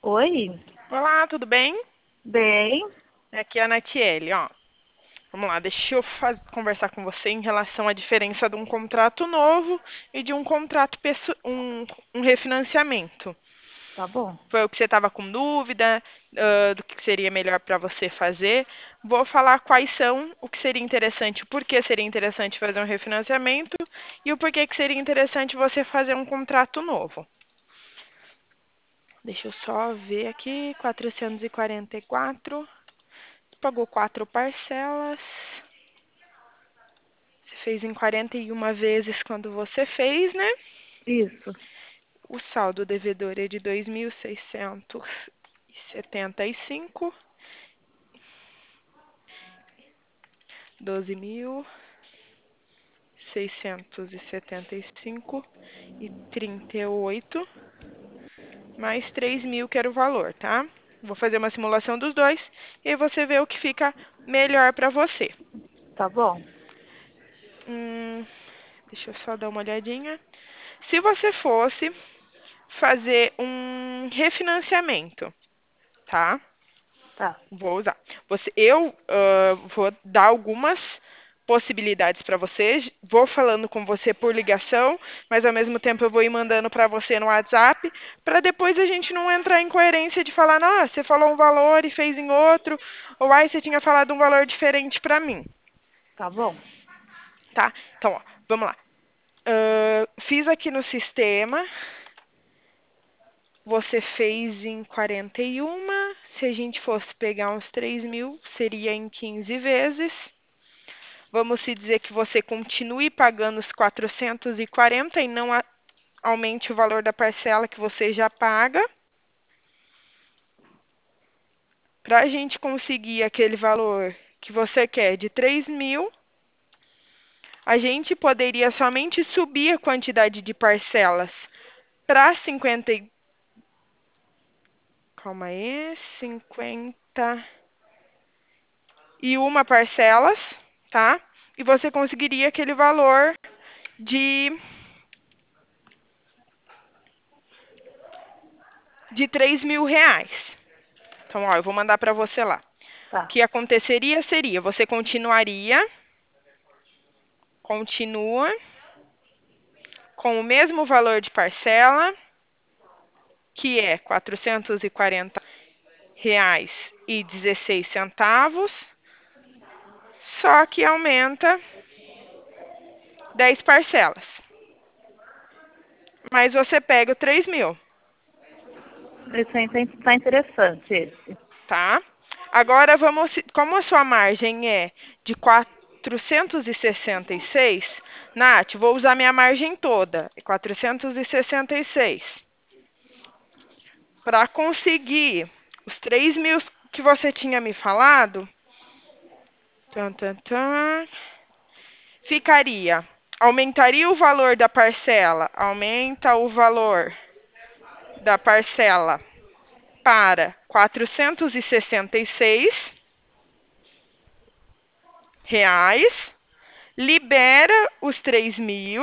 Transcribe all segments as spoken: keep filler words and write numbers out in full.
Oi, Olá, tudo bem? bem, Aqui é a Natiele, ó. Vamos lá, deixa eu faz- conversar com você em relação à diferença de um contrato novo e de um contrato pesso- um, um refinanciamento. tá bom, Foi o que você estava com dúvida, ah, do que seria melhor para você fazer. Vou falar quais são, o que seria interessante, o porquê seria interessante fazer um refinanciamento e o porquê que seria interessante você fazer um contrato novo. Deixa eu só ver aqui, quatrocentos e quarenta e quatro. Pagou quatro parcelas. Você fez em quarenta e uma vezes quando você fez, né? isso, O saldo devedor é de dois mil seiscentos e setenta e cinco, doze mil seiscentos e setenta e cinco e trinta e oito, mais três mil que era o valor, tá? Vou fazer uma simulação dos dois e aí você vê o que fica melhor para você. tá bom, Hum, deixa eu só dar uma olhadinha. Se você fosse fazer um refinanciamento, tá? tá, Vou usar. Você, eu ah, vou dar algumas possibilidades para você. Vou falando com você por ligação, mas ao mesmo tempo eu vou ir mandando para você no WhatsApp, para depois a gente não entrar em coerência de falar, ah, você falou um valor e fez em outro, ou ai, você tinha falado um valor diferente para mim, tá bom, tá? Então, ó, vamos lá. Ah, fiz aqui no sistema. Você fez em quarenta e um. Se a gente fosse pegar uns três mil, seria em quinze vezes. Vamos se dizer que você continue pagando os quatrocentos e quarenta e não aumente o valor da parcela que você já paga. Para a gente conseguir aquele valor que você quer de três mil, a gente poderia somente subir a quantidade de parcelas para cinquenta. Calma aí, cinquenta e uma parcelas, tá? E você conseguiria aquele valor de, de três mil reais. Então, ó, eu vou mandar para você lá. O tá, que aconteceria seria, você continuaria, continua com o mesmo valor de parcela, que é quatrocentos e quarenta reais e dezesseis centavos, só que aumenta dez parcelas. Mas você pega o três mil, esse aí tá tá interessante, esse, tá? Agora vamos, como a sua margem é de quatrocentos e sessenta e seis, Nath, vou usar minha margem toda, quatrocentos e sessenta e seis. Para conseguir os três mil que você tinha me falado, tan, tan, tan, ficaria, aumentaria o valor da parcela, aumenta o valor da parcela para quatrocentos e sessenta e seis reais, libera os três mil,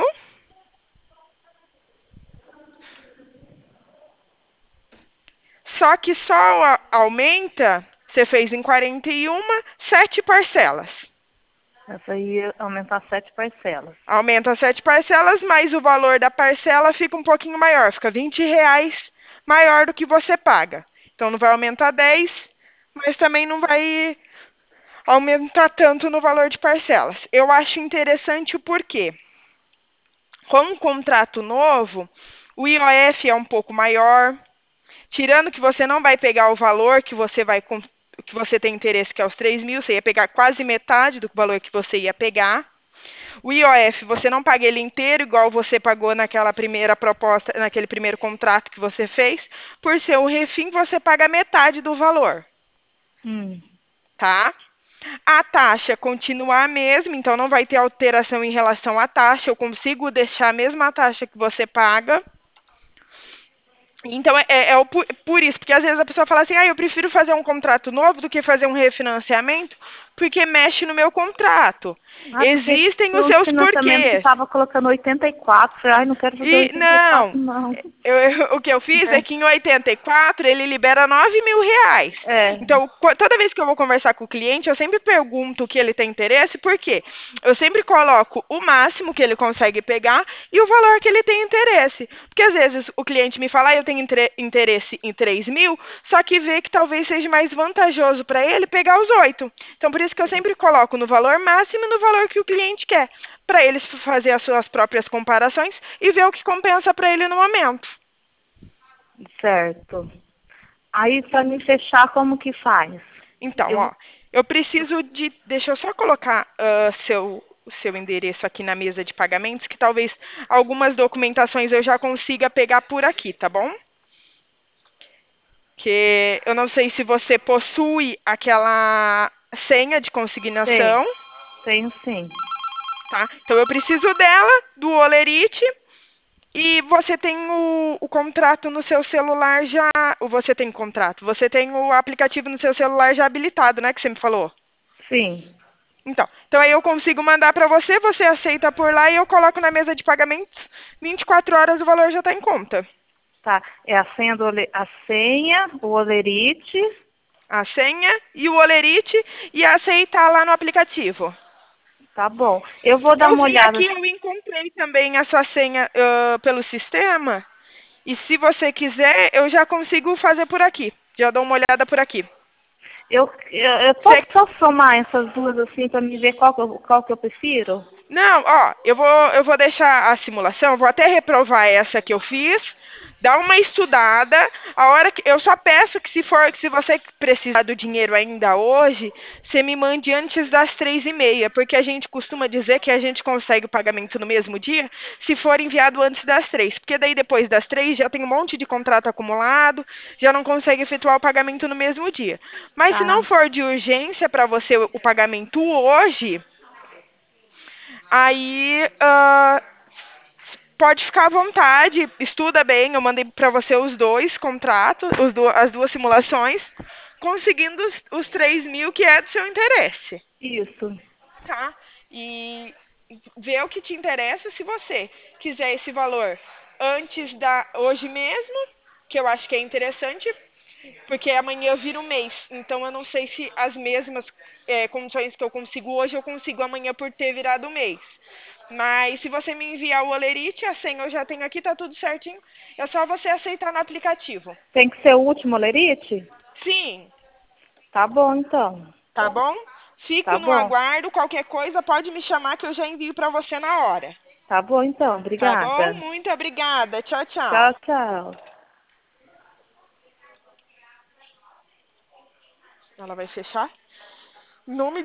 só que só aumenta, você fez em quarenta e um, sete parcelas. essa aí ia aumentar sete parcelas, Aumenta sete parcelas, mas o valor da parcela fica um pouquinho maior, fica vinte reais maior do que você paga. Então não vai aumentar dez, mas também não vai aumentar tanto no valor de parcelas. Eu acho interessante o porquê. Com um contrato novo, o I O F é um pouco maior, tirando que você não vai pegar o valor que você vai que você tem interesse, que é os três mil, você ia pegar quase metade do valor que você ia pegar. O I O F, você não paga ele inteiro, igual você pagou naquela primeira proposta, naquele primeiro contrato que você fez. Por ser um refim, você paga metade do valor, hum, tá? A taxa continua a mesma, então não vai ter alteração em relação à taxa. Eu consigo deixar a mesma taxa que você paga. Então, é, é, é por, por isso, porque às vezes a pessoa fala assim, ah, eu prefiro fazer um contrato novo do que fazer um refinanciamento, porque mexe no meu contrato. Ah, Existem os no seus financiamento que porquês. estava colocando oitenta e quatro. Falei, ai, não quero fazer E oitenta e quatro, não, não. eu- eu- o que eu fiz é É. que em oitenta e quatro ele libera nove mil reais. É. Então, co- toda vez que eu vou conversar com o cliente, eu sempre pergunto o que ele tem interesse, por quê? Eu sempre coloco o máximo que ele consegue pegar e o valor que ele tem interesse. Porque às vezes o cliente me fala, ah, eu tenho intre- interesse em três mil, só que vê que talvez seja mais vantajoso para ele pegar os oito. Então, por isso que eu sempre coloco no valor máximo e no valor que o cliente quer, para eles fazer as suas próprias comparações e ver o que compensa para ele no momento. Certo. Aí, para me fechar, como que faz? Então, ó, Eu, eu preciso de. Deixa eu só colocar ah, seu, o seu endereço aqui na mesa de pagamentos, que talvez algumas documentações eu já consiga pegar por aqui, tá bom? Que eu não sei se você possui aquela senha de tenho, consignação, tenho sim. tá? Então eu preciso dela, do Olerite. E você tem o, o contrato no seu celular já. Ou você tem contrato? Você tem o aplicativo no seu celular já habilitado, né? Que você me falou. Sim. Então, então aí eu consigo mandar para você, você aceita por lá e eu coloco na mesa de pagamentos. vinte e quatro horas o valor já está em conta. Tá. É a senha, do, ole- a senha, o olerite. A senha e o olerite e aceitar lá no aplicativo. Tá bom. Eu vou dar Eu uma vim olhada. aqui, eu encontrei também a sua senha ah, pelo sistema. E se você quiser, eu já consigo fazer por aqui. Já dou uma olhada por aqui. Eu, eu, eu posso Você só somar essas duas assim para me ver qual que, eu, qual que eu prefiro? Não, ó, eu vou, eu vou deixar a simulação, vou até reprovar essa que eu fiz, dar uma estudada. A hora que eu só peço que se for, que se você precisar do dinheiro ainda hoje, você me mande antes das três e meia, porque a gente costuma dizer que a gente consegue o pagamento no mesmo dia, se for enviado antes das três, porque daí depois das três já tem um monte de contrato acumulado, já não consegue efetuar o pagamento no mesmo dia. Mas se não Tá. for de urgência para você o o pagamento hoje, aí, ah, pode ficar à vontade, estuda bem. Eu mandei para você os dois contratos, os du- as duas simulações, conseguindo os, os três mil que é do seu interesse, Isso. tá? E vê o que te interessa. Se você quiser esse valor antes da hoje mesmo, que eu acho que é interessante, porque amanhã vira um mês. Então eu não sei se as mesmas eh, condições que eu consigo hoje, eu consigo amanhã por ter virado o mês. Mas se você me enviar o Olerite, a senha eu já tenho aqui, tá tudo certinho. É só você aceitar no aplicativo. Tem que ser o último olerite? Sim, Tá bom, então. tá bom? Fico Tá no bom. aguardo. Qualquer coisa pode me chamar que eu já envio para você na hora. Tá bom, então. Tá bom? Obrigada. Muito obrigada. Tchau, tchau. Tchau, tchau. Ela vai fechar? Não me